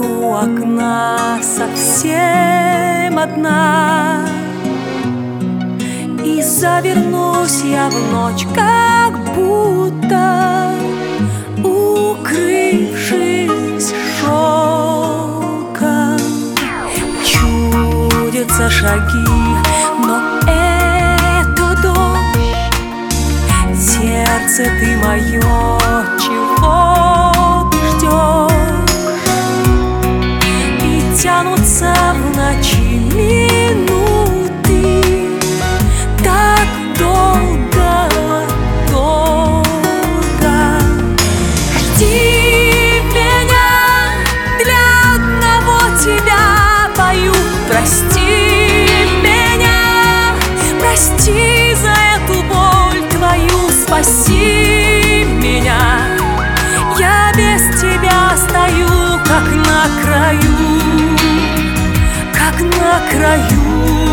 у окна совсем одна, и завернусь я в ночь, как будто укрывшись шелком. Чудятся шаги, но это дождь. Сердце ты мое, чего ты ждешь? И тянутся в ночи минуты, так долго, долго. Жди меня, для одного тебя пою. Прости меня, прости за эту боль твою. Спаси меня, я без тебя стою, как на краю, как на краю.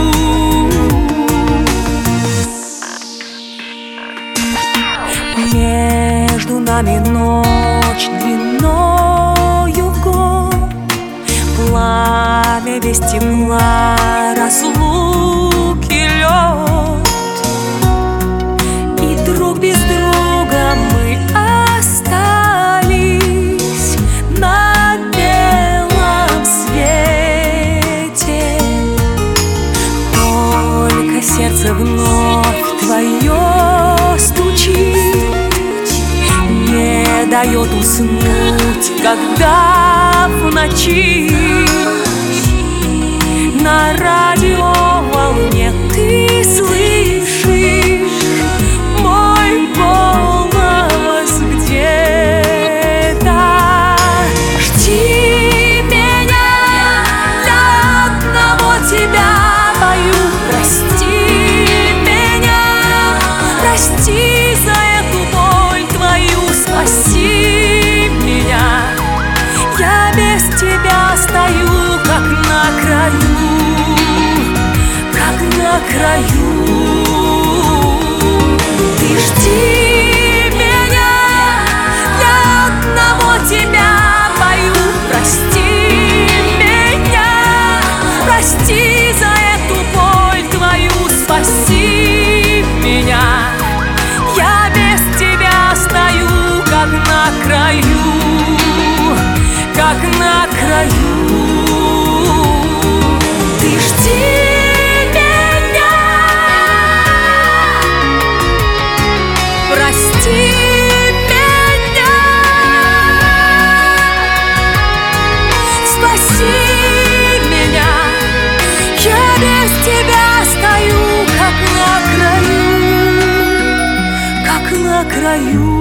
Между нами ночь длиною в год, пламя без тепла, разлуки лед. И друг без друга мы остались на белом свете. Только сердце вновь твое стучит, не дает уснуть, когда в ночи на радиоволне ты слышишь мой голос где-то. Жди меня, для одного тебя пою. Прости меня, прости за эту боль твою. Спаси меня, я без тебя стою, как на краю, как на краю. Ты жди меня, для одного тебя пою. Прости меня, прости за эту боль твою. Спаси меня, я без тебя стою, как на краю, как на краю. Ты жди меня, прости меня, спаси меня, я без тебя стою, как на краю, как на краю.